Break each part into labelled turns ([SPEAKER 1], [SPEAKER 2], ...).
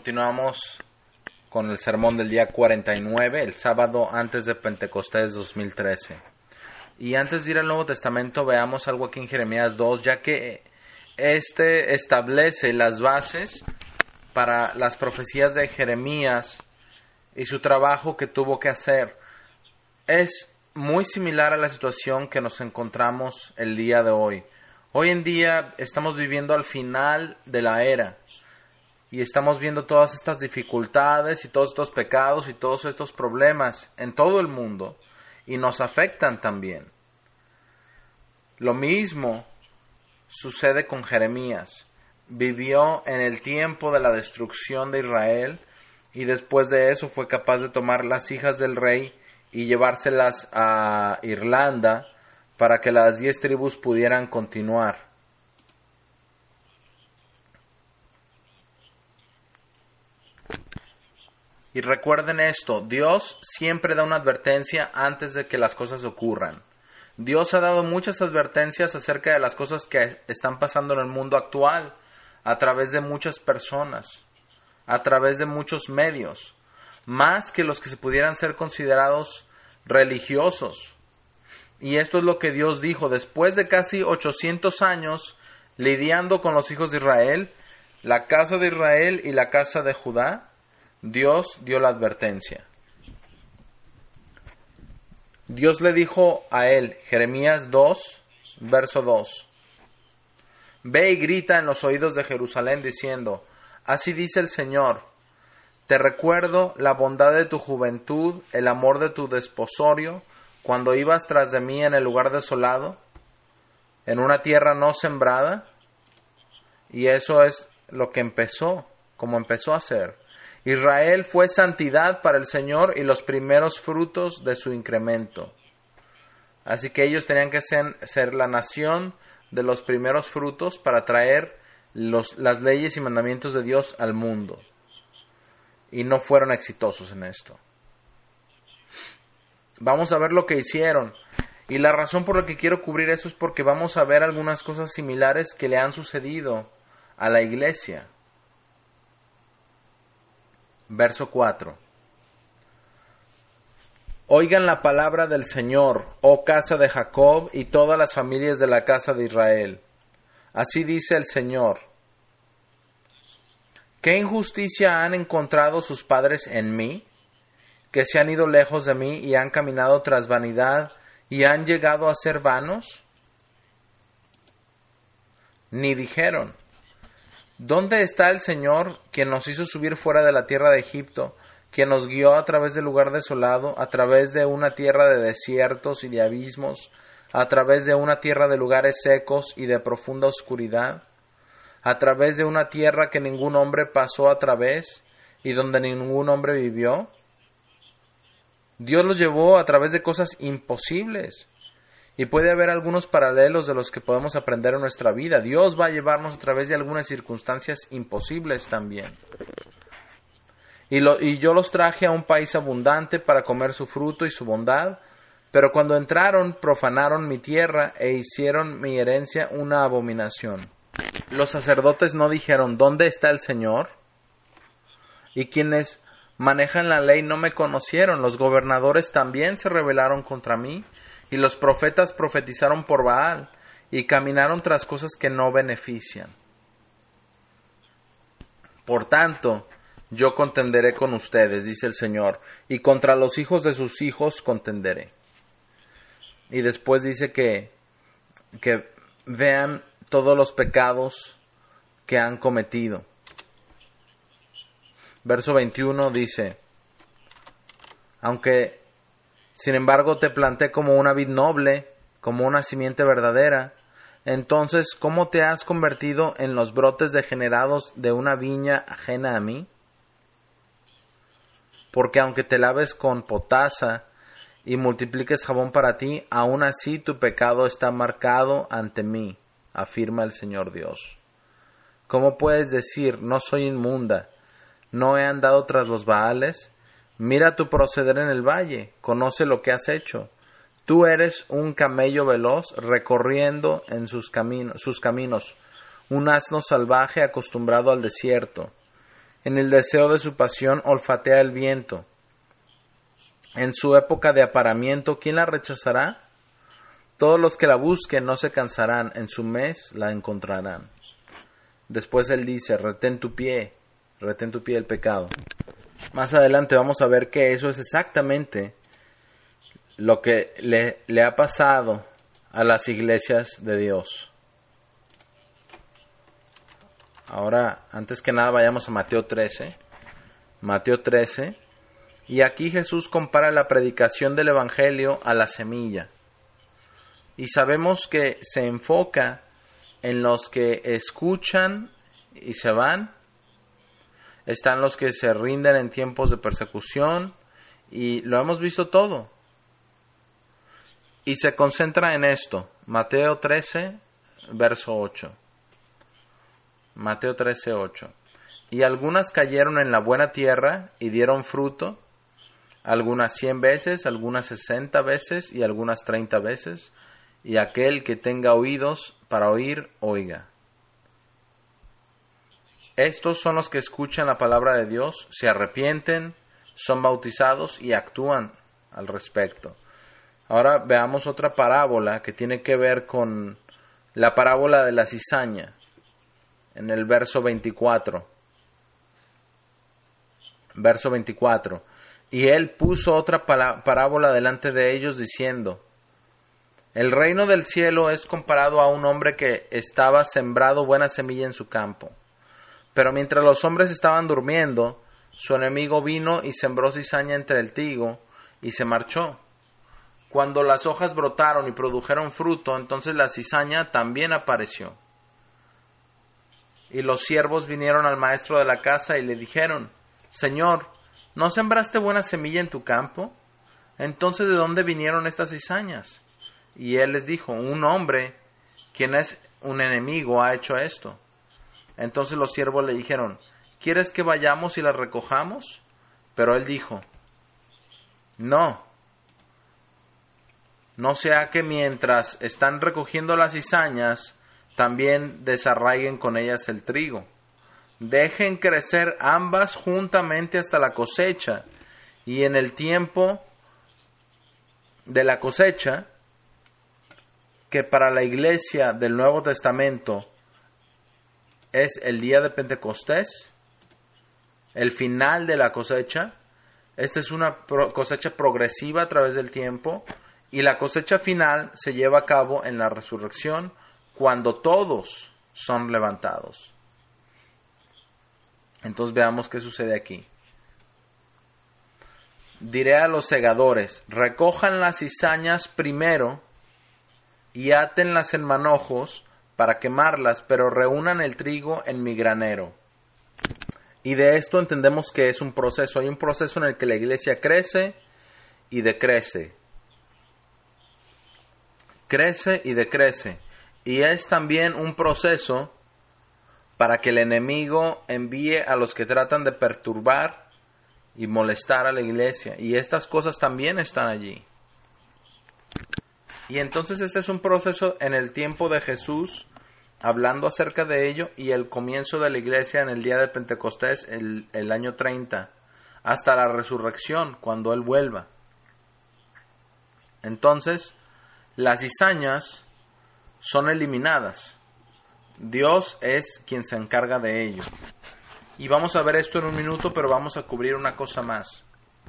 [SPEAKER 1] Continuamos con el sermón del día 49, el sábado antes de Pentecostés 2013. Y antes de ir al Nuevo Testamento, veamos algo aquí en Jeremías 2, ya que este establece las bases para las profecías de Jeremías y su trabajo que tuvo que hacer. Es muy similar a la situación que nos encontramos el día de hoy. Hoy en día estamos viviendo al final de la era. Y estamos viendo todas estas dificultades y todos estos pecados y todos estos problemas en todo el mundo y nos afectan también. Lo mismo sucede con Jeremías. Vivió en el tiempo de la destrucción de Israel y después de eso fue capaz de tomar las hijas del rey y llevárselas a Irlanda para que las 10 tribus pudieran continuar. Y recuerden esto, Dios siempre da una advertencia antes de que las cosas ocurran. Dios ha dado muchas advertencias acerca de las cosas que están pasando en el mundo actual, a través de muchas personas, a través de muchos medios, más que los que se pudieran ser considerados religiosos. Y esto es lo que Dios dijo, después de casi 800 años lidiando con los hijos de Israel, la casa de Israel y la casa de Judá, Dios dio la advertencia. Dios le dijo a él, Jeremías 2, verso 2, Ve y grita en los oídos de Jerusalén diciendo, Así dice el Señor, te recuerdo la bondad de tu juventud, el amor de tu desposorio, cuando ibas tras de mí en el lugar desolado, en una tierra no sembrada. Y eso es lo que empezó, como empezó a ser. Israel fue santidad para el Señor y los primeros frutos de su incremento. Así que ellos tenían que ser la nación de los primeros frutos para traer las leyes y mandamientos de Dios al mundo. Y no fueron exitosos en esto. Vamos a ver lo que hicieron. Y la razón por la que quiero cubrir eso es porque vamos a ver algunas cosas similares que le han sucedido a la iglesia. Verso 4. Oigan la palabra del Señor, oh casa de Jacob y todas las familias de la casa de Israel. Así dice el Señor. ¿Qué injusticia han encontrado sus padres en mí? Que se han ido lejos de mí y han caminado tras vanidad y han llegado a ser vanos. Ni dijeron, ¿dónde está el Señor, quien nos hizo subir fuera de la tierra de Egipto, quien nos guió a través del lugar desolado, a través de una tierra de desiertos y de abismos, a través de una tierra de lugares secos y de profunda oscuridad, a través de una tierra que ningún hombre pasó a través y donde ningún hombre vivió? Dios los llevó a través de cosas imposibles. Y puede haber algunos paralelos de los que podemos aprender en nuestra vida. Dios va a llevarnos a través de algunas circunstancias imposibles también. Y yo los traje a un país abundante para comer su fruto y su bondad, pero cuando entraron profanaron mi tierra e hicieron mi herencia una abominación. Los sacerdotes no dijeron, ¿dónde está el Señor? Y quienes manejan la ley no me conocieron. Los gobernadores también se rebelaron contra mí. Y los profetas profetizaron por Baal y caminaron tras cosas que no benefician. Por tanto, yo contenderé con ustedes, dice el Señor, y contra los hijos de sus hijos contenderé. Y después dice que vean todos los pecados que han cometido. Verso 21 dice, aunque sin embargo te planté como una vid noble, como una simiente verdadera, entonces ¿cómo te has convertido en los brotes degenerados de una viña ajena a mí? Porque aunque te laves con potasa y multipliques jabón para ti, aún así tu pecado está marcado ante mí, afirma el Señor Dios. ¿Cómo puedes decir, no soy inmunda, no he andado tras los Baales? Mira tu proceder en el valle, conoce lo que has hecho. Tú eres un camello veloz recorriendo en sus caminos, un asno salvaje acostumbrado al desierto. En el deseo de su pasión olfatea el viento. En su época de aparamiento, ¿quién la rechazará? Todos los que la busquen no se cansarán, en su mes la encontrarán. Después él dice, retén tu pie del pecado. Más adelante vamos a ver que eso es exactamente lo que le ha pasado a las iglesias de Dios. Ahora, antes que nada, vayamos a Mateo 13. Mateo 13. Y aquí Jesús compara la predicación del Evangelio a la semilla. Y sabemos que se enfoca en los que escuchan y se van. Están los que se rinden en tiempos de persecución. Y lo hemos visto todo. Y se concentra en esto. Mateo 13, verso 8. Mateo 13, 8. Y algunas cayeron en la buena tierra y dieron fruto, algunas 100 veces, algunas 60 veces y algunas 30 veces. Y aquel que tenga oídos para oír, oiga. Estos son los que escuchan la palabra de Dios, se arrepienten, son bautizados y actúan al respecto. Ahora veamos otra parábola que tiene que ver con la parábola de la cizaña, en el verso 24. Verso 24. Y él puso otra parábola delante de ellos diciendo, el reino del cielo es comparado a un hombre que estaba sembrado buena semilla en su campo. Pero mientras los hombres estaban durmiendo, su enemigo vino y sembró cizaña entre el trigo y se marchó. Cuando las hojas brotaron y produjeron fruto, entonces la cizaña también apareció. Y los siervos vinieron al maestro de la casa y le dijeron, Señor, ¿no sembraste buena semilla en tu campo? Entonces, ¿de dónde vinieron estas cizañas? Y él les dijo, un hombre, quien es un enemigo, ha hecho esto. Entonces los siervos le dijeron, ¿quieres que vayamos y las recojamos? Pero él dijo, no sea que mientras están recogiendo las cizañas, también desarraiguen con ellas el trigo. Dejen crecer ambas juntamente hasta la cosecha, y en el tiempo de la cosecha, que para la iglesia del Nuevo Testamento es el día de Pentecostés, el final de la cosecha. Esta es una cosecha progresiva a través del tiempo, y la cosecha final se lleva a cabo en la resurrección, cuando todos son levantados. Entonces veamos qué sucede aquí. Diré a los segadores, recojan las cizañas primero y átenlas en manojos para quemarlas, pero reúnan el trigo en mi granero. Y de esto entendemos que es un proceso. Hay un proceso en el que la iglesia crece y decrece. Crece y decrece. Y es también un proceso para que el enemigo envíe a los que tratan de perturbar y molestar a la iglesia. Y estas cosas también están allí. Y entonces este es un proceso en el tiempo de Jesús, hablando acerca de ello, y el comienzo de la iglesia en el día de Pentecostés, el año 30, hasta la resurrección, cuando Él vuelva. Entonces, las cizañas son eliminadas. Dios es quien se encarga de ello. Y vamos a ver esto en un minuto, pero vamos a cubrir una cosa más.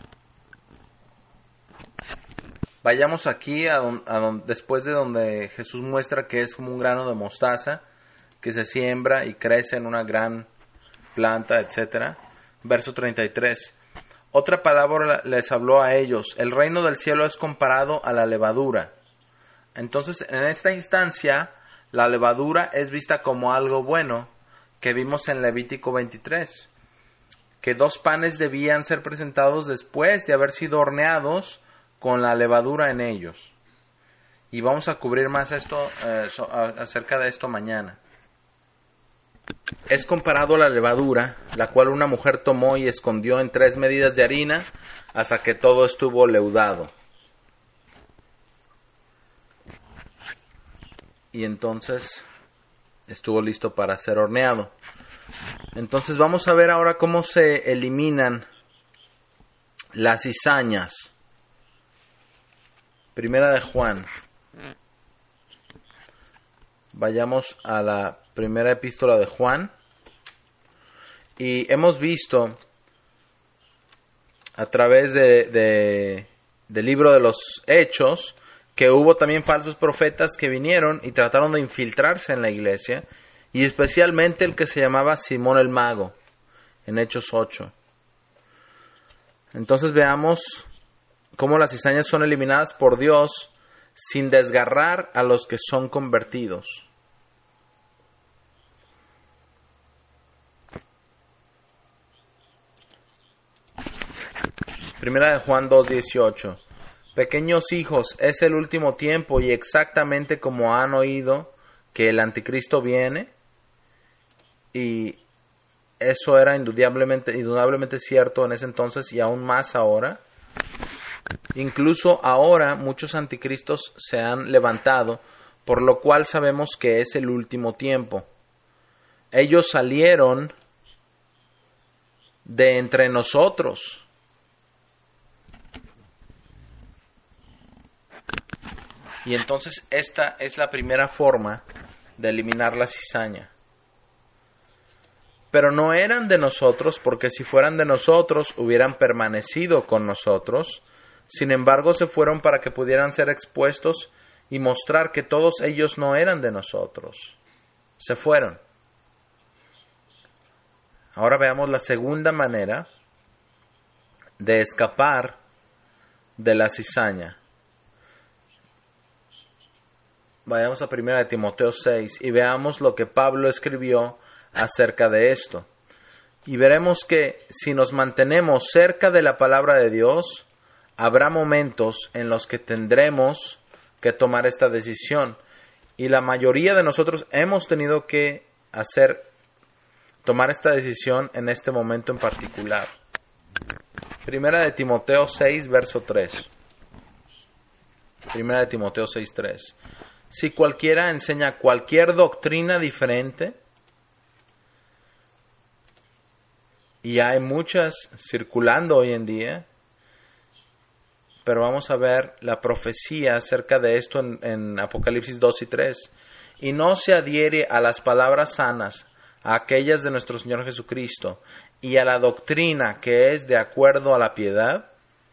[SPEAKER 1] Vayamos aquí después de donde Jesús muestra que es como un grano de mostaza que se siembra y crece en una gran planta, etc. Verso 33. Otra palabra les habló a ellos. El reino del cielo es comparado a la levadura. Entonces, en esta instancia, la levadura es vista como algo bueno, que vimos en Levítico 23. Que 2 panes debían ser presentados después de haber sido horneados con la levadura en ellos. Y vamos a cubrir más esto acerca de esto mañana. Es comparado a la levadura, la cual una mujer tomó y escondió en 3 medidas de harina hasta que todo estuvo leudado. Y entonces estuvo listo para ser horneado. Entonces vamos a ver ahora cómo se eliminan las cizañas. Primera de Juan. Vayamos a la primera epístola de Juan. Y hemos visto a través del libro de los Hechos que hubo también falsos profetas que vinieron y trataron de infiltrarse en la iglesia, y especialmente el que se llamaba Simón el Mago, en Hechos 8. Entonces veamos cómo las cizañas son eliminadas por Dios sin desgarrar a los que son convertidos. Primera de Juan 2:18. Pequeños hijos, es el último tiempo, y exactamente como han oído que el anticristo viene, y eso era indudablemente cierto en ese entonces y aún más ahora. Incluso ahora muchos anticristos se han levantado, por lo cual sabemos que es el último tiempo. Ellos salieron de entre nosotros. Y entonces esta es la primera forma de eliminar la cizaña. Pero no eran de nosotros, porque si fueran de nosotros hubieran permanecido con nosotros. Sin embargo, se fueron para que pudieran ser expuestos y mostrar que todos ellos no eran de nosotros. Se fueron. Ahora veamos la segunda manera de escapar de la cizaña. Vayamos a 1 de Timoteo 6 y veamos lo que Pablo escribió acerca de esto. Y veremos que si nos mantenemos cerca de la palabra de Dios, habrá momentos en los que tendremos que tomar esta decisión. Y la mayoría de nosotros hemos tenido que tomar esta decisión en este momento en particular. 1 de Timoteo 6, verso 3. 1 de Timoteo 6, 3. Si cualquiera enseña cualquier doctrina diferente, y hay muchas circulando hoy en día, pero vamos a ver la profecía acerca de esto en Apocalipsis 2 y 3. Y no se adhiere a las palabras sanas, a aquellas de nuestro Señor Jesucristo, y a la doctrina que es de acuerdo a la piedad.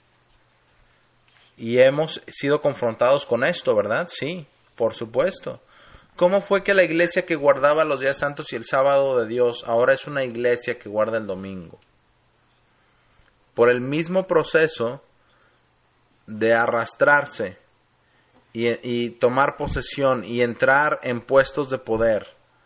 [SPEAKER 1] Y hemos sido confrontados con esto, ¿verdad? Sí, por supuesto. ¿Cómo fue que la iglesia que guardaba los días santos y el sábado de Dios ahora es una iglesia que guarda el domingo? Por el mismo proceso de arrastrarse y tomar posesión y entrar en puestos de poder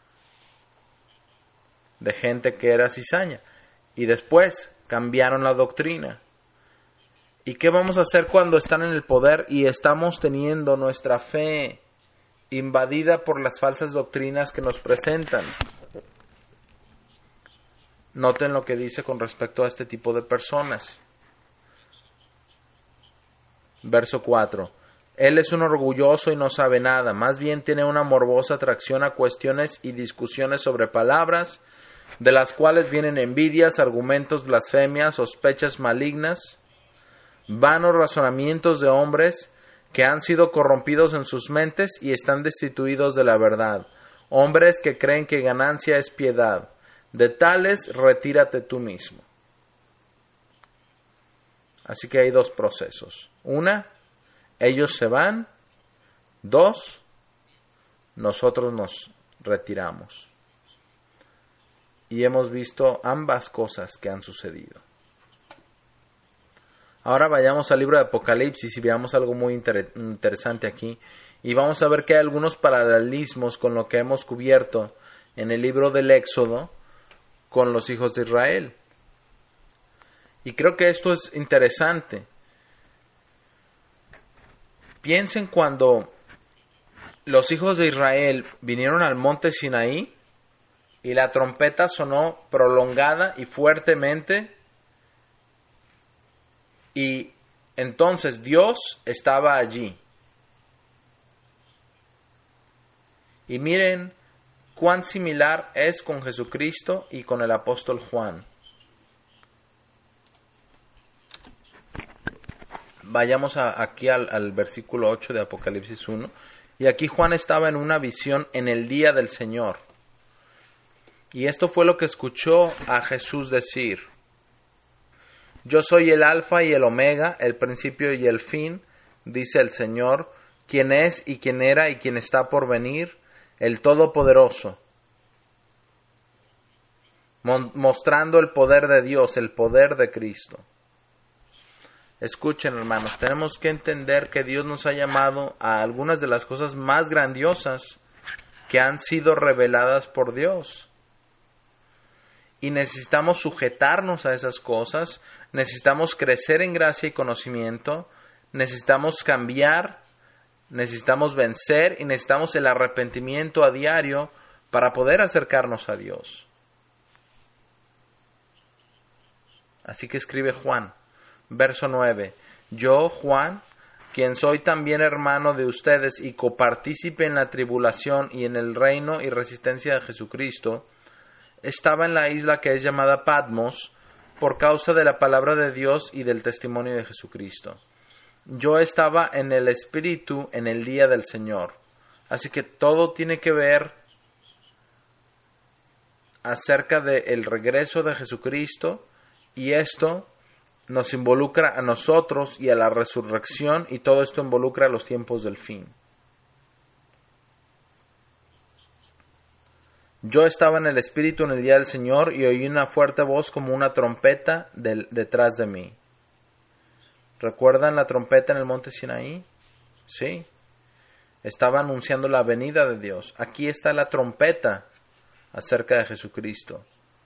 [SPEAKER 1] de gente que era cizaña. Y después cambiaron la doctrina. ¿Y qué vamos a hacer cuando están en el poder y estamos teniendo nuestra fe invadida por las falsas doctrinas que nos presentan? Noten lo que dice con respecto a este tipo de personas. Verso 4. Él es un orgulloso y no sabe nada, más bien tiene una morbosa atracción a cuestiones y discusiones sobre palabras, de las cuales vienen envidias, argumentos, blasfemias, sospechas malignas, vanos razonamientos de hombres que han sido corrompidos en sus mentes y están destituidos de la verdad, hombres que creen que ganancia es piedad. De tales retírate tú mismo. Así que hay dos procesos. Una, ellos se van. Dos, nosotros nos retiramos. Y hemos visto ambas cosas que han sucedido. Ahora vayamos al libro de Apocalipsis y veamos algo muy interesante aquí. Y vamos a ver que hay algunos paralelismos con lo que hemos cubierto en el libro del Éxodo con los hijos de Israel. Y creo que esto es interesante. Piensen cuando los hijos de Israel vinieron al monte Sinaí y la trompeta sonó prolongada y fuertemente, y entonces Dios estaba allí. Y miren cuán similar es con Jesucristo y con el apóstol Juan. Vayamos aquí al versículo 8 de Apocalipsis 1. Y aquí Juan estaba en una visión en el día del Señor. Y esto fue lo que escuchó a Jesús decir: Yo soy el Alfa y el Omega, el principio y el fin, dice el Señor, quien es y quien era y quien está por venir, el Todopoderoso. Mostrando el poder de Dios, el poder de Cristo. Escuchen, hermanos, tenemos que entender que Dios nos ha llamado a algunas de las cosas más grandiosas que han sido reveladas por Dios. Y necesitamos sujetarnos a esas cosas, necesitamos crecer en gracia y conocimiento, necesitamos cambiar, necesitamos vencer y necesitamos el arrepentimiento a diario para poder acercarnos a Dios. Así que escribe Juan. Verso 9. Yo, Juan, quien soy también hermano de ustedes y copartícipe en la tribulación y en el reino y resistencia de Jesucristo, estaba en la isla que es llamada Patmos por causa de la palabra de Dios y del testimonio de Jesucristo. Yo estaba en el Espíritu en el día del Señor. Así que todo tiene que ver acerca del regreso de Jesucristo, y esto nos involucra a nosotros y a la resurrección, y todo esto involucra a los tiempos del fin. Yo estaba en el Espíritu en el día del Señor y oí una fuerte voz como una trompeta detrás de mí. ¿Recuerdan la trompeta en el monte Sinaí? Sí. Estaba anunciando la venida de Dios. Aquí está la trompeta acerca de Jesucristo.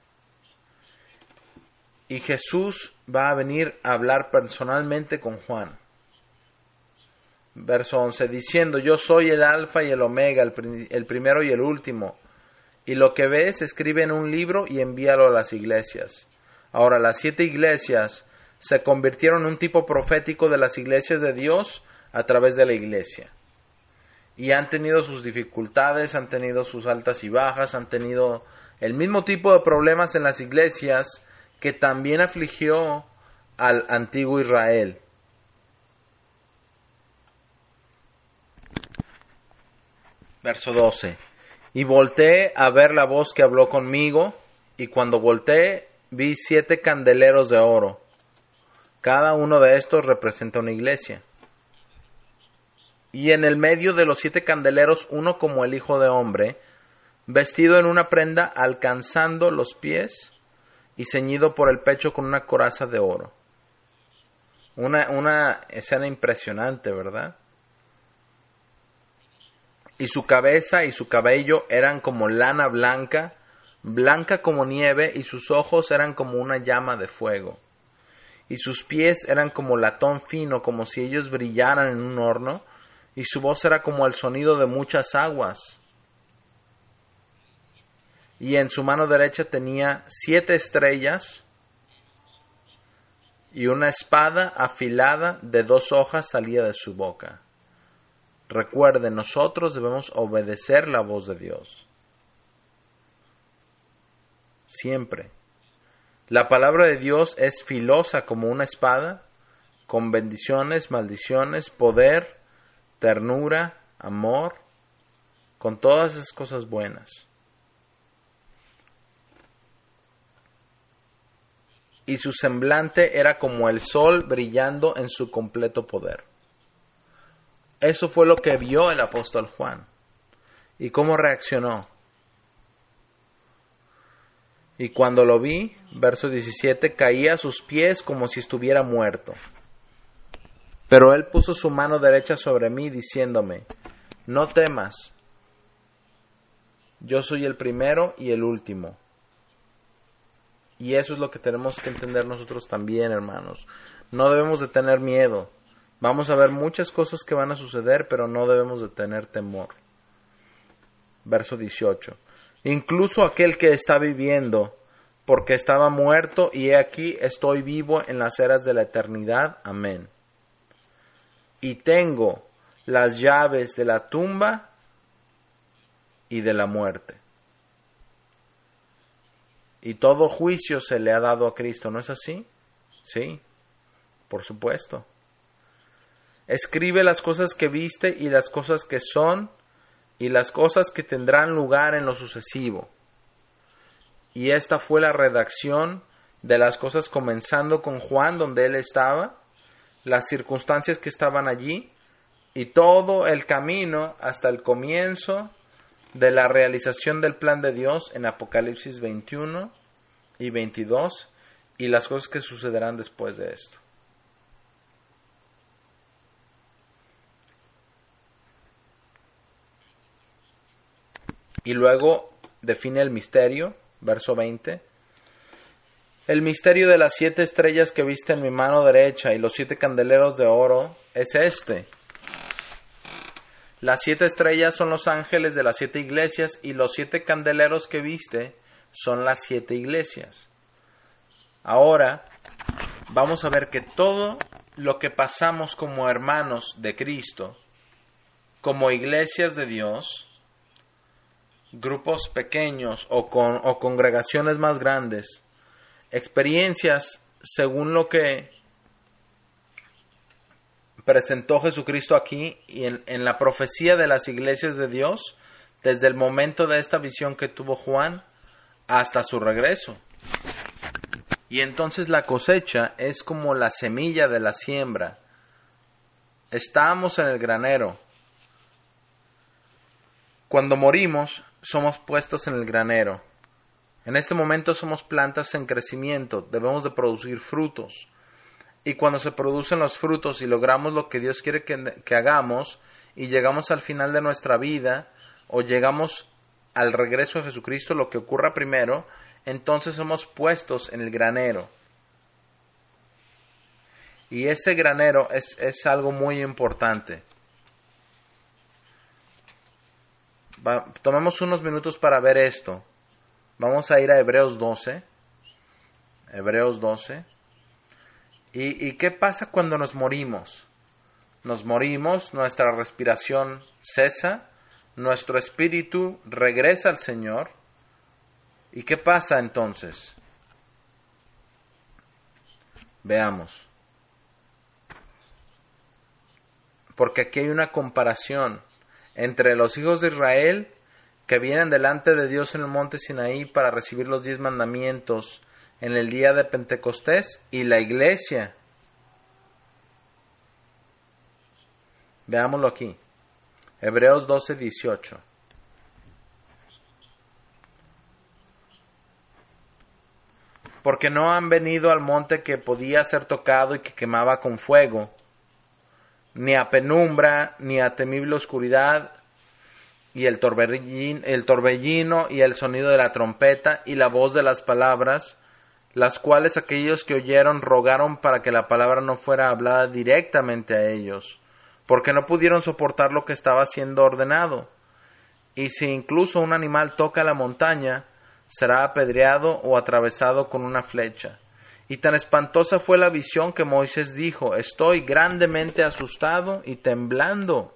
[SPEAKER 1] Y Jesús va a venir a hablar personalmente con Juan. Verso 11, diciendo: Yo soy el Alfa y el Omega, el primero y el último. Y lo que ves, escribe en un libro y envíalo a las iglesias. Ahora, las 7 iglesias se convirtieron en un tipo profético de las iglesias de Dios a través de la iglesia. Y han tenido sus dificultades, han tenido sus altas y bajas, han tenido el mismo tipo de problemas en las iglesias que también afligió al antiguo Israel. Verso 12. Y volteé a ver la voz que habló conmigo, y cuando volteé vi 7 candeleros de oro. Cada uno de estos representa una iglesia. Y en el medio de los 7 candeleros, uno como el Hijo de Hombre, vestido en una prenda alcanzando los pies y ceñido por el pecho con una coraza de oro. Una escena impresionante, ¿verdad? Y su cabeza y su cabello eran como lana blanca, blanca como nieve, y sus ojos eran como una llama de fuego. Y sus pies eran como latón fino, como si ellos brillaran en un horno, y su voz era como el sonido de muchas aguas. Y en su mano derecha tenía 7 estrellas, y una espada afilada de 2 hojas salía de su boca. Recuerden, nosotros debemos obedecer la voz de Dios. Siempre. La palabra de Dios es filosa como una espada, con bendiciones, maldiciones, poder, ternura, amor, con todas esas cosas buenas. Y su semblante era como el sol brillando en su completo poder. Eso fue lo que vio el apóstol Juan. ¿Y cómo reaccionó? Y cuando lo vi, verso 17, caí a sus pies como si estuviera muerto. Pero él puso su mano derecha sobre mí, diciéndome: no temas, yo soy el primero y el último. Y eso es lo que tenemos que entender nosotros también, hermanos. No debemos de tener miedo. Vamos a ver muchas cosas que van a suceder, pero no debemos de tener temor. Verso 18. Incluso aquel que está viviendo, porque estaba muerto, y he aquí estoy vivo en las eras de la eternidad. Amén. Y tengo las llaves de la tumba y de la muerte. Y todo juicio se le ha dado a Cristo, ¿no es así? Sí, por supuesto. Escribe las cosas que viste y las cosas que son y las cosas que tendrán lugar en lo sucesivo. Y esta fue la redacción de las cosas comenzando con Juan, donde él estaba, las circunstancias que estaban allí y todo el camino hasta el comienzo de la realización del plan de Dios en Apocalipsis 21 y 22 y las cosas que sucederán después de esto. Y luego define el misterio, verso 20. El misterio de las 7 estrellas que viste en mi mano derecha y los 7 candeleros de oro es este. Las 7 estrellas son los ángeles de las 7 iglesias y los 7 candeleros que viste son las 7 iglesias. Ahora vamos a ver que todo lo que pasamos como hermanos de Cristo, como iglesias de Dios, grupos pequeños o congregaciones más grandes, experiencias según lo que presentó Jesucristo aquí y en la profecía de las iglesias de Dios, desde el momento de esta visión que tuvo Juan hasta su regreso. Y entonces la cosecha es como la semilla de la siembra. Estamos en el granero. Cuando morimos, somos puestos en el granero. En este momento somos plantas en crecimiento, debemos de producir frutos. Y cuando se producen los frutos y logramos lo que Dios quiere que hagamos y llegamos al final de nuestra vida o llegamos al regreso de Jesucristo, lo que ocurra primero, entonces somos puestos en el granero. Y ese granero es algo muy importante. Tomemos unos minutos para ver esto. Vamos a ir a Hebreos 12. Hebreos 12. ¿Y qué pasa cuando nos morimos? Nos morimos, nuestra respiración cesa, nuestro espíritu regresa al Señor. ¿Y qué pasa entonces? Veamos. Porque aquí hay una comparación entre los hijos de Israel que vienen delante de Dios en el monte Sinaí para recibir los 10 mandamientos en el día de Pentecostés y la iglesia. Veámoslo aquí. Hebreos 12, 18. Porque no han venido al monte que podía ser tocado y que quemaba con fuego, ni a penumbra, ni a temible oscuridad, y el torbellino y el sonido de la trompeta y la voz de las palabras, las cuales aquellos que oyeron rogaron para que la palabra no fuera hablada directamente a ellos, porque no pudieron soportar lo que estaba siendo ordenado. Y si incluso un animal toca la montaña, será apedreado o atravesado con una flecha. Y tan espantosa fue la visión que Moisés dijo: estoy grandemente asustado y temblando.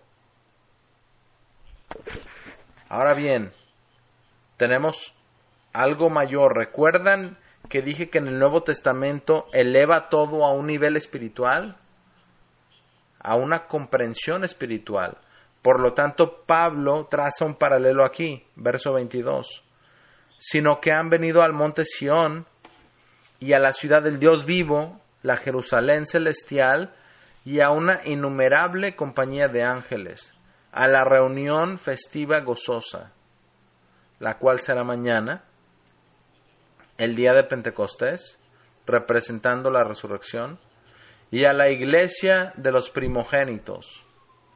[SPEAKER 1] Ahora bien, tenemos algo mayor. ¿Recuerdan que dije que en el Nuevo Testamento eleva todo a un nivel espiritual? A una comprensión espiritual. Por lo tanto, Pablo traza un paralelo aquí, verso 22. Sino que han venido al monte Sión y a la ciudad del Dios vivo, la Jerusalén celestial, y a una innumerable compañía de ángeles, a la reunión festiva gozosa, la cual será mañana, el día de Pentecostés, representando la resurrección, y a la iglesia de los primogénitos,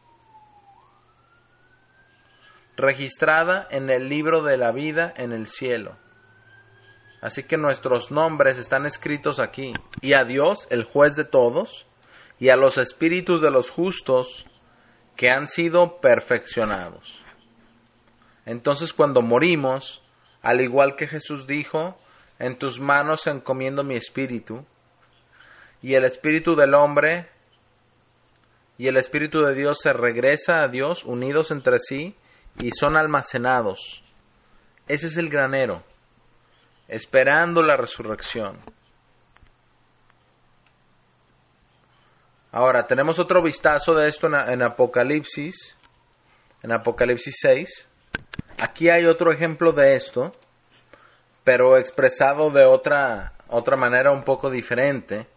[SPEAKER 1] registrada en el libro de la vida en el cielo. Así que nuestros nombres están escritos aquí. Y a Dios, el juez de todos, y a los espíritus de los justos que han sido perfeccionados. Entonces, cuando morimos, al igual que Jesús dijo: en tus manos encomiendo mi espíritu, y el espíritu del hombre y el espíritu de Dios se regresa a Dios, unidos entre sí, y son almacenados. Ese es el granero. esperando la resurrección. Ahora, tenemos otro vistazo de esto en Apocalipsis 6. Aquí hay otro ejemplo de esto, pero expresado de otra manera un poco diferente.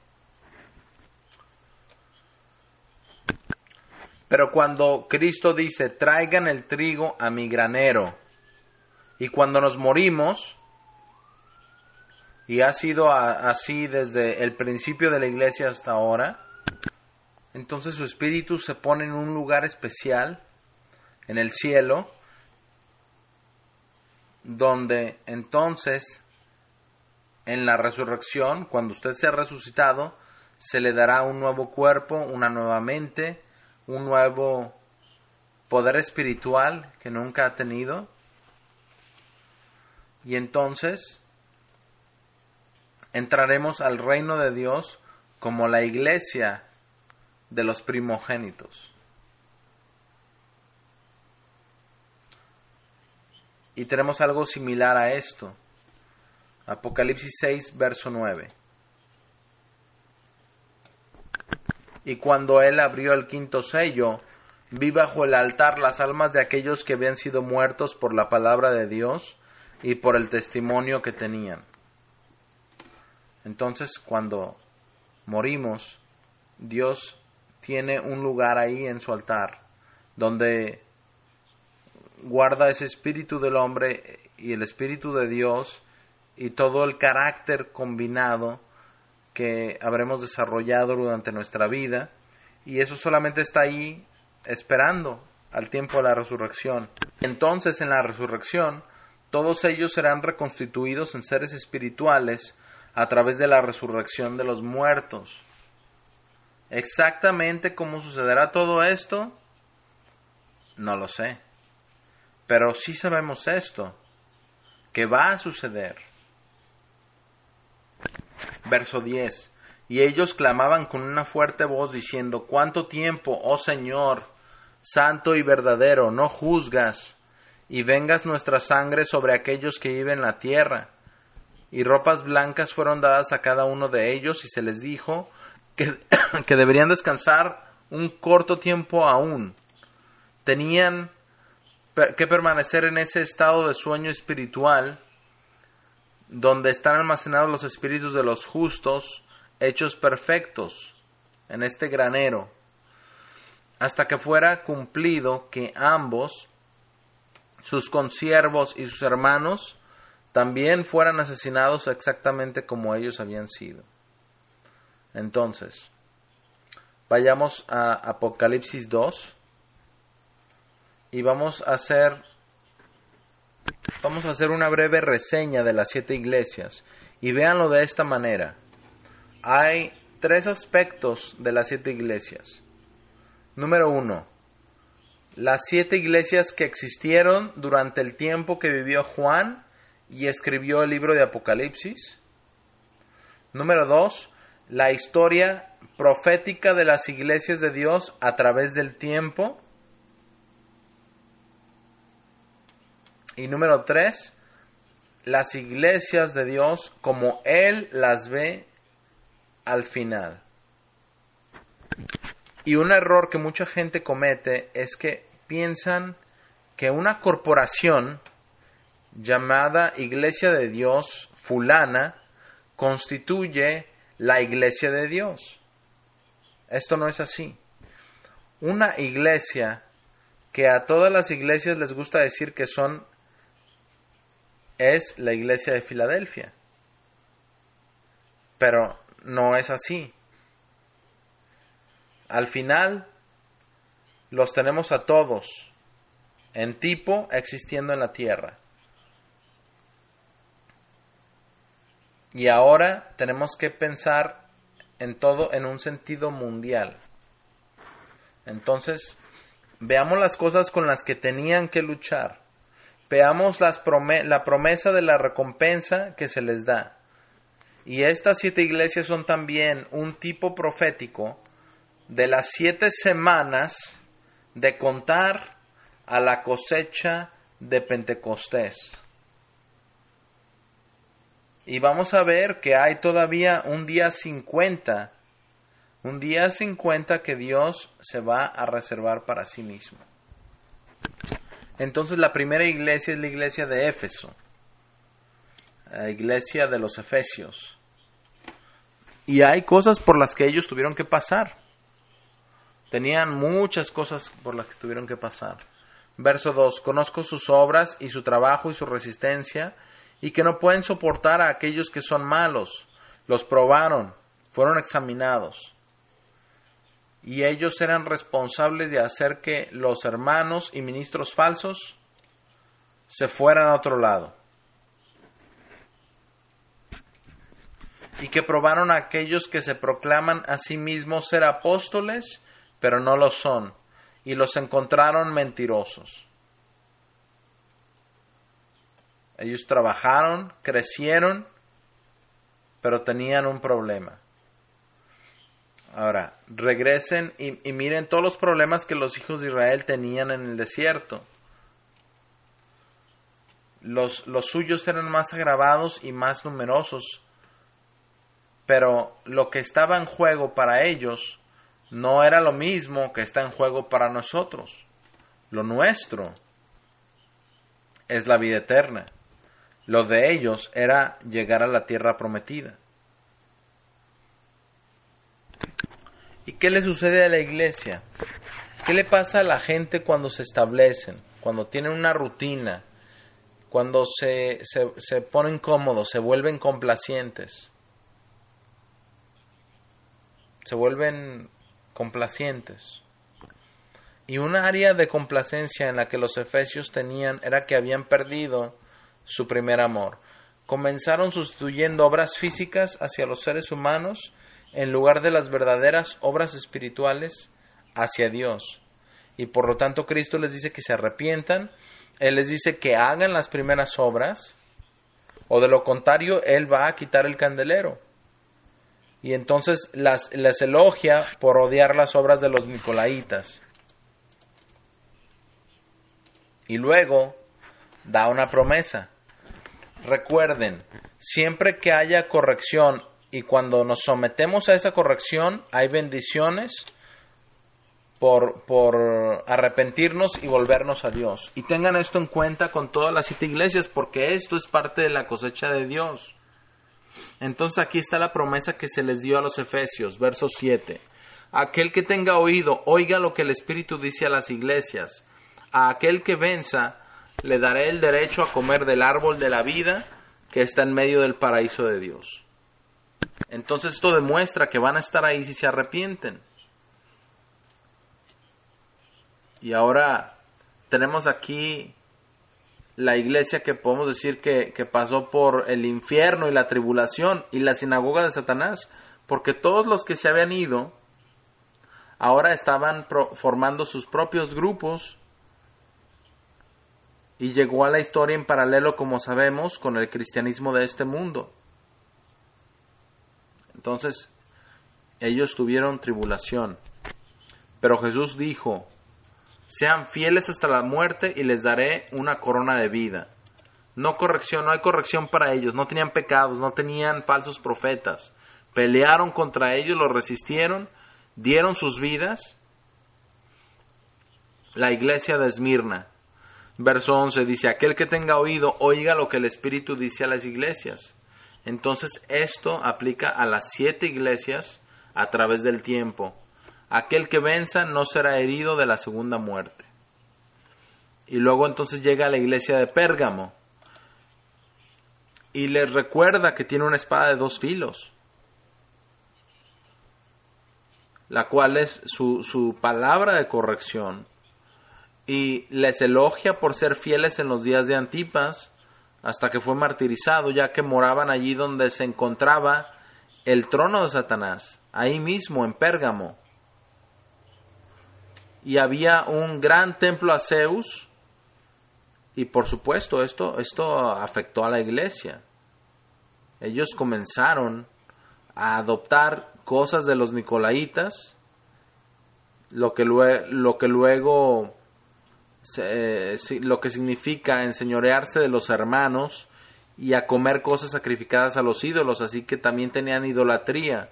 [SPEAKER 1] Pero cuando Cristo dice, traigan el trigo a mi granero, y cuando nos morimos, y ha sido así desde el principio de la iglesia hasta ahora, entonces su espíritu se pone en un lugar especial en el cielo, donde entonces en la resurrección, cuando usted sea resucitado, se le dará un nuevo cuerpo, una nueva mente, un nuevo poder espiritual que nunca ha tenido. Y entonces entraremos al reino de Dios como la iglesia de los primogénitos. Y tenemos algo similar a esto. Apocalipsis 6, verso 9. Y cuando él abrió el quinto sello, vi bajo el altar las almas de aquellos que habían sido muertos por la palabra de Dios y por el testimonio que tenían. Entonces, cuando morimos, Dios tiene un lugar ahí en su altar, donde guarda ese espíritu del hombre y el espíritu de Dios y todo el carácter combinado que habremos desarrollado durante nuestra vida, y eso solamente está ahí esperando al tiempo de la resurrección. Entonces, en la resurrección, todos ellos serán reconstituidos en seres espirituales a través de la resurrección de los muertos. Exactamente cómo sucederá todo esto, no lo sé. Pero sí sabemos esto, que va a suceder. Verso 10. Y ellos clamaban con una fuerte voz diciendo, ¿cuánto tiempo, oh Señor, santo y verdadero, no juzgas y vengas nuestra sangre sobre aquellos que viven en la tierra? Y ropas blancas fueron dadas a cada uno de ellos y se les dijo que deberían descansar un corto tiempo aún. Tenían que permanecer en ese estado de sueño espiritual donde están almacenados los espíritus de los justos hechos perfectos en este granero, hasta que fuera cumplido que ambos, sus consiervos y sus hermanos, también fueran asesinados exactamente como ellos habían sido. Entonces, vayamos a Apocalipsis 2 y vamos a hacer una breve reseña de las 7 iglesias, y véanlo de esta manera. Hay 3 aspectos de las 7 iglesias. Número 1, las 7 iglesias que existieron durante el tiempo que vivió Juan y escribió el libro de Apocalipsis. Número 2, la historia profética de las iglesias de Dios a través del tiempo. Y número 3, las iglesias de Dios como Él las ve al final. Y un error que mucha gente comete es que piensan que una corporación llamada Iglesia de Dios fulana constituye la Iglesia de Dios. Esto no es así. Una iglesia que a todas las iglesias les gusta decir que es la iglesia de Filadelfia. Pero no es así. Al final, los tenemos a todos en tipo existiendo en la tierra. Y ahora tenemos que pensar en todo en un sentido mundial. Entonces, veamos las cosas con las que tenían que luchar. Veamos la promesa de la recompensa que se les da. Y estas 7 iglesias son también un tipo profético de las 7 semanas de contar a la cosecha de Pentecostés. Y vamos a ver que hay todavía un día 50 que Dios se va a reservar para sí mismo. Entonces la primera iglesia es la iglesia de Éfeso, la iglesia de los Efesios. Y hay cosas por las que ellos tuvieron que pasar. Tenían muchas cosas por las que tuvieron que pasar. Verso 2. Conozco sus obras y su trabajo y su resistencia, y que no pueden soportar a aquellos que son malos. Los probaron, fueron examinados. Y ellos eran responsables de hacer que los hermanos y ministros falsos se fueran a otro lado. Y que probaron a aquellos que se proclaman a sí mismos ser apóstoles, pero no lo son, y los encontraron mentirosos. Ellos trabajaron, crecieron, pero tenían un problema. Ahora, regresen y miren todos los problemas que los hijos de Israel tenían en el desierto. Los suyos eran más agravados y más numerosos, pero lo que estaba en juego para ellos no era lo mismo que está en juego para nosotros. Lo nuestro es la vida eterna. Lo de ellos era llegar a la tierra prometida. ¿Y qué le sucede a la iglesia? ¿Qué le pasa a la gente cuando se establecen, cuando tienen una rutina, cuando se ponen cómodos, se vuelven complacientes? Se vuelven complacientes. Y un área de complacencia en la que los efesios tenían era que habían perdido su primer amor. Comenzaron sustituyendo obras físicas hacia los seres humanos en lugar de las verdaderas obras espirituales hacia Dios. Y por lo tanto Cristo les dice que se arrepientan. Él les dice que hagan las primeras obras, o de lo contrario Él va a quitar el candelero. Y entonces les elogia por odiar las obras de los nicolaitas. Y luego da una promesa. Recuerden, siempre que haya corrección y cuando nos sometemos a esa corrección, hay bendiciones por arrepentirnos y volvernos a Dios. Y tengan esto en cuenta con todas las 7 iglesias, porque esto es parte de la cosecha de Dios. Entonces aquí está la promesa que se les dio a los efesios, verso 7. Aquel que tenga oído, oiga lo que el Espíritu dice a las iglesias. A aquel que venza, le daré el derecho a comer del árbol de la vida que está en medio del paraíso de Dios. Entonces esto demuestra que van a estar ahí si se arrepienten. Y ahora tenemos aquí la iglesia que podemos decir que pasó por el infierno y la tribulación y la sinagoga de Satanás, porque todos los que se habían ido ahora estaban formando sus propios grupos, y llegó a la historia en paralelo, como sabemos, con el cristianismo de este mundo. Entonces, ellos tuvieron tribulación. Pero Jesús dijo, sean fieles hasta la muerte y les daré una corona de vida. No hay corrección para ellos, no tenían pecados, no tenían falsos profetas. Pelearon contra ellos, los resistieron, dieron sus vidas. La iglesia de Esmirna. Verso 11 dice, aquel que tenga oído, oiga lo que el Espíritu dice a las iglesias. Entonces esto aplica a las 7 iglesias a través del tiempo. Aquel que venza no será herido de la segunda muerte. Y luego entonces llega a la iglesia de Pérgamo y les recuerda que tiene una espada de 2 filos, la cual es su palabra de corrección. Y les elogia por ser fieles en los días de Antipas, hasta que fue martirizado, ya que moraban allí donde se encontraba el trono de Satanás, ahí mismo en Pérgamo. Y había un gran templo a Zeus, y por supuesto esto afectó a la iglesia. Ellos comenzaron a adoptar cosas de los nicolaitas, lo que significa enseñorearse de los hermanos y a comer cosas sacrificadas a los ídolos, así que también tenían idolatría.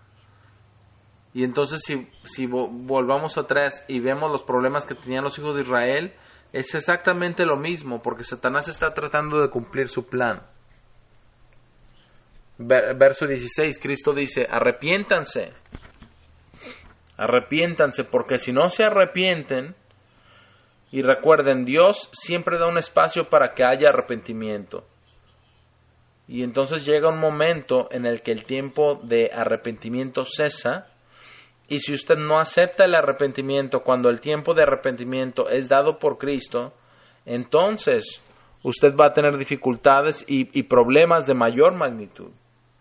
[SPEAKER 1] Y entonces si volvamos atrás y vemos los problemas que tenían los hijos de Israel, es exactamente lo mismo, porque Satanás está tratando de cumplir su plan. Verso 16, Cristo dice, arrepiéntanse, porque si no se arrepienten, y recuerden, Dios siempre da un espacio para que haya arrepentimiento. Y entonces llega un momento en el que el tiempo de arrepentimiento cesa, y si usted no acepta el arrepentimiento cuando el tiempo de arrepentimiento es dado por Cristo, entonces usted va a tener dificultades y problemas de mayor magnitud.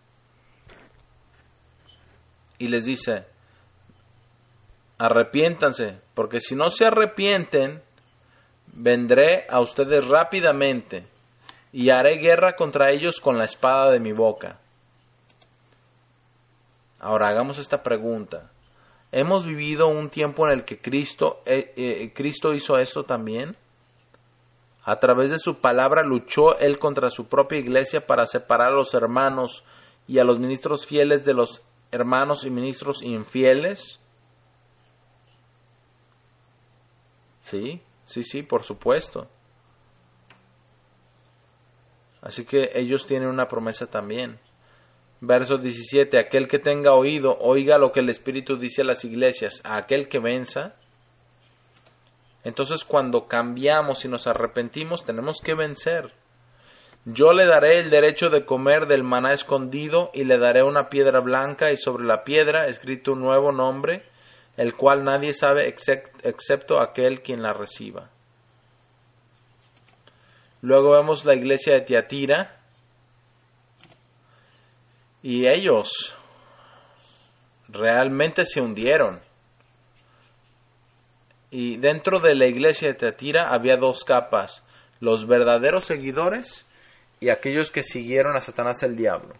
[SPEAKER 1] Y les dice, arrepiéntanse, porque si no se arrepienten, vendré a ustedes rápidamente y haré guerra contra ellos con la espada de mi boca. Ahora hagamos esta pregunta. ¿Hemos vivido un tiempo en el que Cristo hizo esto también? A través de su palabra luchó Él contra su propia iglesia para separar a los hermanos y a los ministros fieles de los hermanos y ministros infieles. Sí, por supuesto. Así que ellos tienen una promesa también. Verso 17, aquel que tenga oído, oiga lo que el Espíritu dice a las iglesias, a aquel que venza. Entonces cuando cambiamos y nos arrepentimos, tenemos que vencer. Yo le daré el derecho de comer del maná escondido y le daré una piedra blanca y sobre la piedra escrito un nuevo nombre, el cual nadie sabe excepto aquel quien la reciba. Luego vemos la iglesia de Tiatira y ellos realmente se hundieron. Y dentro de la iglesia de Tiatira había dos capas, los verdaderos seguidores y aquellos que siguieron a Satanás el diablo.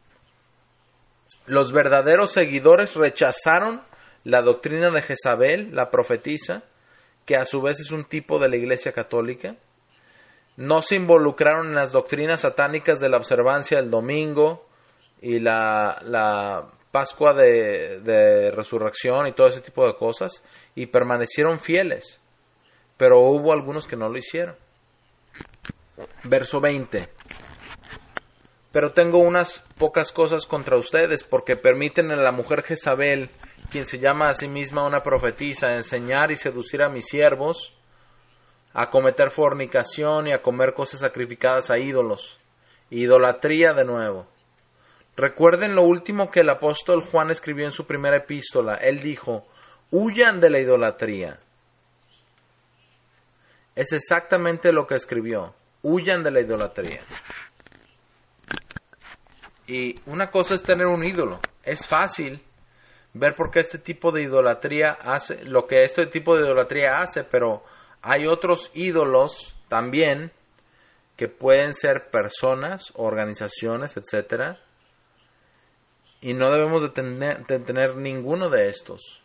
[SPEAKER 1] Los verdaderos seguidores rechazaron la doctrina de Jezabel, la profetisa, que a su vez es un tipo de la iglesia católica. No se involucraron en las doctrinas satánicas de la observancia del domingo y la Pascua de Resurrección y todo ese tipo de cosas, y permanecieron fieles, pero hubo algunos que no lo hicieron. Verso 20. Pero tengo unas pocas cosas contra ustedes, porque permiten a la mujer Jezabel, quien se llama a sí misma una profetisa, enseñar y seducir a mis siervos a cometer fornicación y a comer cosas sacrificadas a ídolos. Idolatría de nuevo. Recuerden lo último que el apóstol Juan escribió en su primera epístola. Él dijo, huyan de la idolatría. Es exactamente lo que escribió. Huyan de la idolatría. Y una cosa es tener un ídolo. Es fácil ver por qué este tipo de idolatría hace lo que este tipo de idolatría hace, pero hay otros ídolos también que pueden ser personas, organizaciones, etcétera, y no debemos de tener ninguno de estos.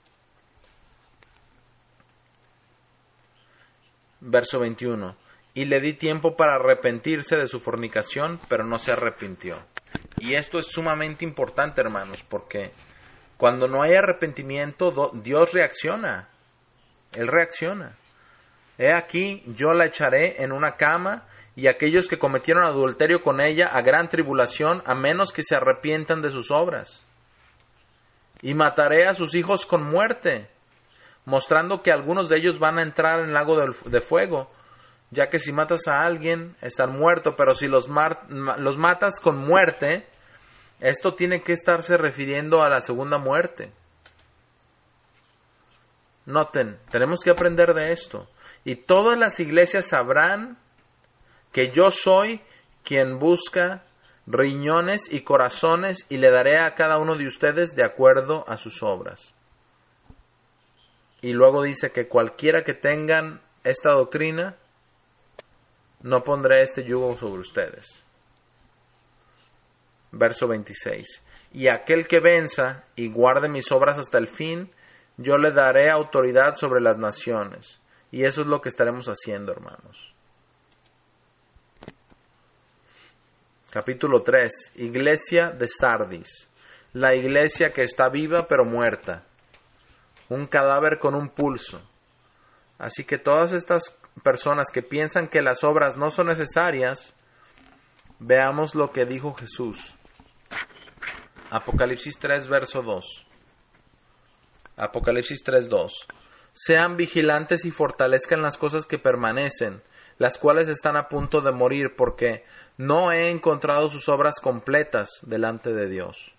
[SPEAKER 1] Verso 21. Y le di tiempo para arrepentirse de su fornicación, pero no se arrepintió. Y esto es sumamente importante, hermanos, porque cuando no hay arrepentimiento, Dios reacciona. Él reacciona. He aquí, yo la echaré en una cama, y aquellos que cometieron adulterio con ella a gran tribulación, a menos que se arrepientan de sus obras. Y mataré a sus hijos con muerte, mostrando que algunos de ellos van a entrar en el lago de fuego, ya que si matas a alguien, están muertos, pero si los matas con muerte, esto tiene que estarse refiriendo a la segunda muerte. Noten, tenemos que aprender de esto. Y todas las iglesias sabrán que yo soy quien busca riñones y corazones y le daré a cada uno de ustedes de acuerdo a sus obras. Y luego dice que cualquiera que tengan esta doctrina, no pondré este yugo sobre ustedes. Verso 26. Y aquel que venza y guarde mis obras hasta el fin, yo le daré autoridad sobre las naciones. Y eso es lo que estaremos haciendo, hermanos. Capítulo 3. Iglesia de Sardis. La iglesia que está viva pero muerta. Un cadáver con un pulso. Así que todas estas personas que piensan que las obras no son necesarias, veamos lo que dijo Jesús. Apocalipsis 3, verso 2. Apocalipsis 3, 2. Sean vigilantes y fortalezcan las cosas que permanecen, las cuales están a punto de morir, porque no he encontrado sus obras completas delante de Dios.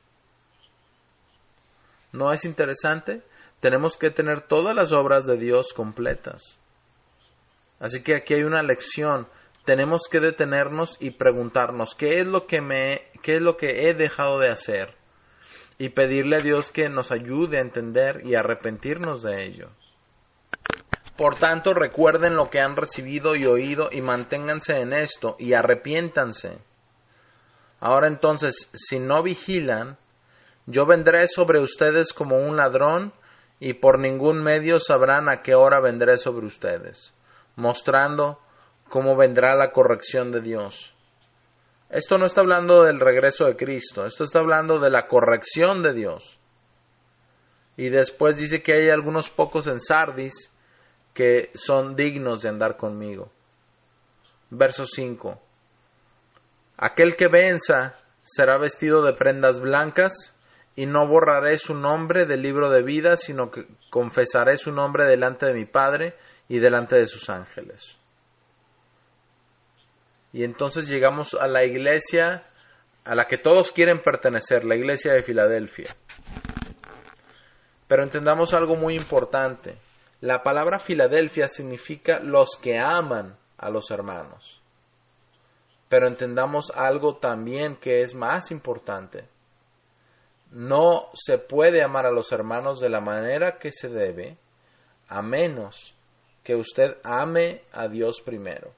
[SPEAKER 1] ¿No es interesante? Tenemos que tener todas las obras de Dios completas. Así que aquí hay una lección. Tenemos que detenernos y preguntarnos qué es lo que he dejado de hacer, y pedirle a Dios que nos ayude a entender y arrepentirnos de ello. Por tanto, recuerden lo que han recibido y oído y manténganse en esto y arrepiéntanse. Ahora entonces, si no vigilan, yo vendré sobre ustedes como un ladrón y por ningún medio sabrán a qué hora vendré sobre ustedes, mostrando cómo vendrá la corrección de Dios. Esto no está hablando del regreso de Cristo, esto está hablando de la corrección de Dios. Y después dice que hay algunos pocos en Sardis que son dignos de andar conmigo. Verso 5. Aquel que venza será vestido de prendas blancas, y no borraré su nombre del libro de vida, sino que confesaré su nombre delante de mi Padre y delante de sus ángeles. Y entonces llegamos a la iglesia a la que todos quieren pertenecer, la iglesia de Filadelfia. Pero entendamos algo muy importante. La palabra Filadelfia significa los que aman a los hermanos. Pero entendamos algo también que es más importante. No se puede amar a los hermanos de la manera que se debe, a menos que usted ame a Dios primero.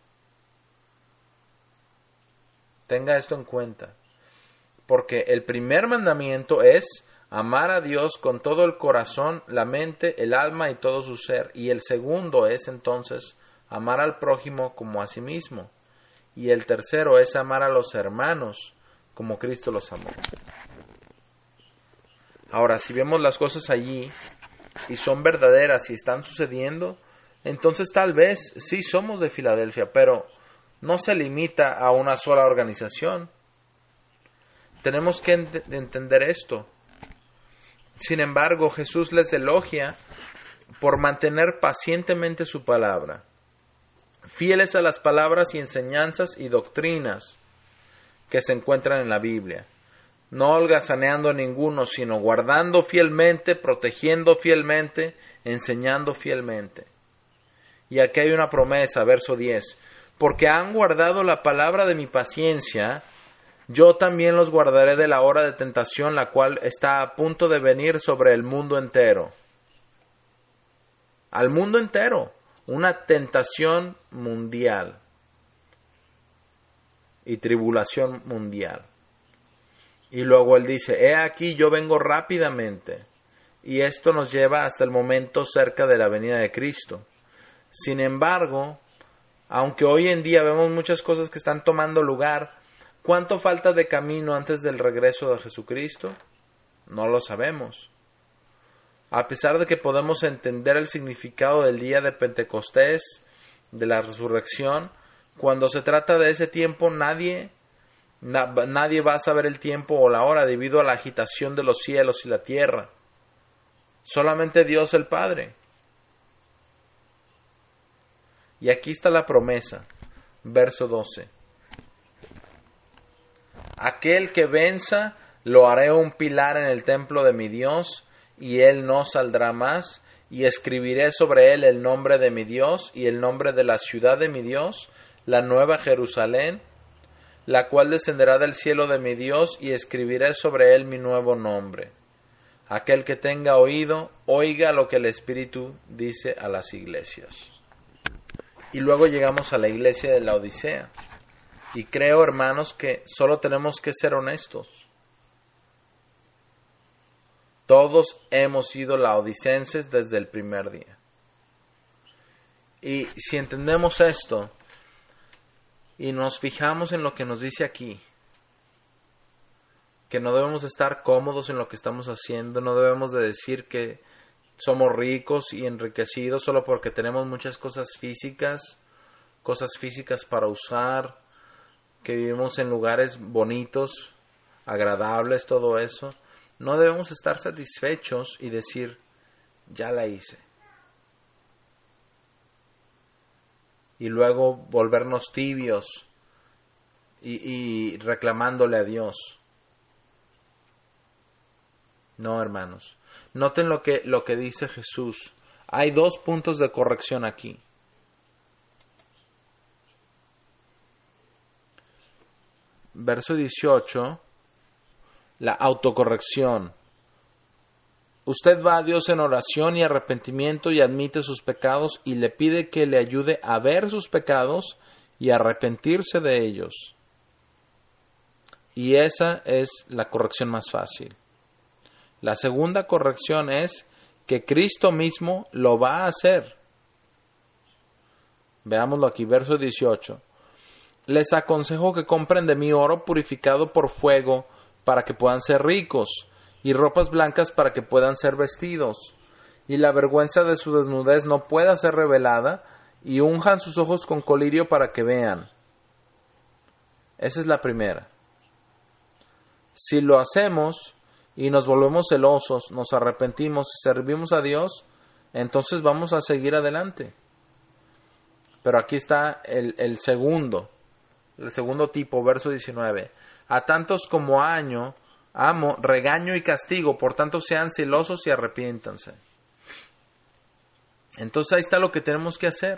[SPEAKER 1] Tenga esto en cuenta, porque el primer mandamiento es amar a Dios con todo el corazón, la mente, el alma y todo su ser. Y el segundo es entonces amar al prójimo como a sí mismo. Y el tercero es amar a los hermanos como Cristo los amó. Ahora, si vemos las cosas allí y son verdaderas y están sucediendo, entonces tal vez sí somos de Filadelfia, pero no se limita a una sola organización. Tenemos que entender esto. Sin embargo, Jesús les elogia por mantener pacientemente su palabra, fieles a las palabras y enseñanzas y doctrinas que se encuentran en la Biblia, no holgazaneando ninguno, sino guardando fielmente, protegiendo fielmente, enseñando fielmente. Y aquí hay una promesa, verso 10, porque han guardado la palabra de mi paciencia, yo también los guardaré de la hora de tentación, la cual está a punto de venir sobre el mundo entero. Al mundo entero, una tentación mundial y tribulación mundial. Y luego él dice, he aquí yo vengo rápidamente, y esto nos lleva hasta el momento cerca de la venida de Cristo. Sin embargo, aunque hoy en día vemos muchas cosas que están tomando lugar, ¿cuánto falta de camino antes del regreso de Jesucristo? No lo sabemos. A pesar de que podemos entender el significado del día de Pentecostés, de la resurrección, cuando se trata de ese tiempo nadie va a saber el tiempo o la hora debido a la agitación de los cielos y la tierra. Solamente Dios el Padre. Y aquí está la promesa, verso 12. Aquel que venza, lo haré un pilar en el templo de mi Dios, y él no saldrá más, y escribiré sobre él el nombre de mi Dios, y el nombre de la ciudad de mi Dios, la nueva Jerusalén, la cual descenderá del cielo de mi Dios, y escribiré sobre él mi nuevo nombre. Aquel que tenga oído, oiga lo que el Espíritu dice a las iglesias. Y luego llegamos a la iglesia de la Odisea. Y creo, hermanos, que solo tenemos que ser honestos. Todos hemos sido laodicenses desde el primer día. Y si entendemos esto y nos fijamos en lo que nos dice aquí, que no debemos estar cómodos en lo que estamos haciendo, no debemos de decir que somos ricos y enriquecidos solo porque tenemos muchas cosas físicas para usar, que vivimos en lugares bonitos, agradables, todo eso. No debemos estar satisfechos y decir, ya la hice. Y luego volvernos tibios y reclamándole a Dios. No, hermanos. Noten lo que dice Jesús. Hay 2 puntos de corrección aquí. Verso 18, la autocorrección. Usted va a Dios en oración y arrepentimiento y admite sus pecados y le pide que le ayude a ver sus pecados y arrepentirse de ellos. Y esa es la corrección más fácil. La segunda corrección es que Cristo mismo lo va a hacer. Veámoslo aquí, verso 18. Les aconsejo que compren de mí oro purificado por fuego para que puedan ser ricos, y ropas blancas para que puedan ser vestidos, y la vergüenza de su desnudez no pueda ser revelada, y unjan sus ojos con colirio para que vean. Esa es la primera. Si lo hacemos y nos volvemos celosos, nos arrepentimos y servimos a Dios, entonces vamos a seguir adelante. Pero aquí está el segundo tipo, verso 19. A tantos como amo, regaño y castigo, por tanto sean celosos y arrepiéntanse. Entonces ahí está lo que tenemos que hacer.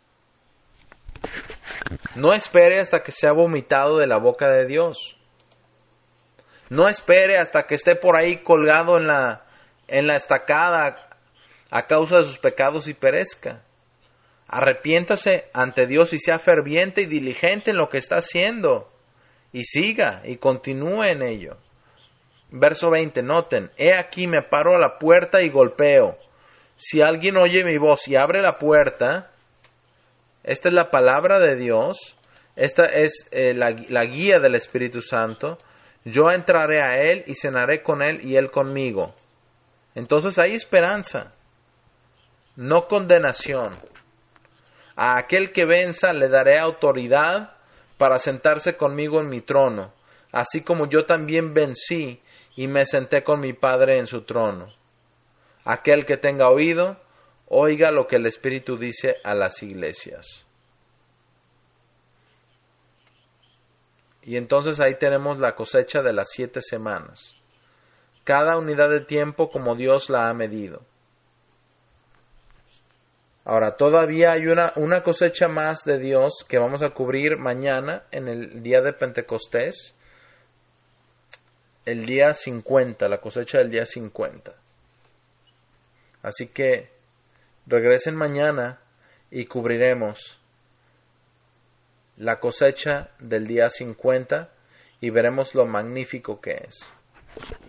[SPEAKER 1] No espere hasta que sea vomitado de la boca de Dios. No espere hasta que esté por ahí colgado en la estacada a causa de sus pecados y perezca. Arrepiéntase ante Dios y sea ferviente y diligente en lo que está haciendo. Y siga y continúe en ello. Verso 20, noten, he aquí me paro a la puerta y golpeo. Si alguien oye mi voz y abre la puerta, esta es la palabra de Dios, esta es la guía del Espíritu Santo, yo entraré a él y cenaré con él y él conmigo. Entonces hay esperanza, no condenación. A aquel que venza le daré autoridad para sentarse conmigo en mi trono, así como yo también vencí y me senté con mi Padre en su trono. Aquel que tenga oído, oiga lo que el Espíritu dice a las iglesias. Y entonces ahí tenemos la cosecha de las 7 semanas. Cada unidad de tiempo como Dios la ha medido. Ahora, todavía hay una cosecha más de Dios que vamos a cubrir mañana en el día de Pentecostés. El día 50, la cosecha del día 50. Así que regresen mañana y cubriremos la cosecha del día 50 y veremos lo magnífico que es.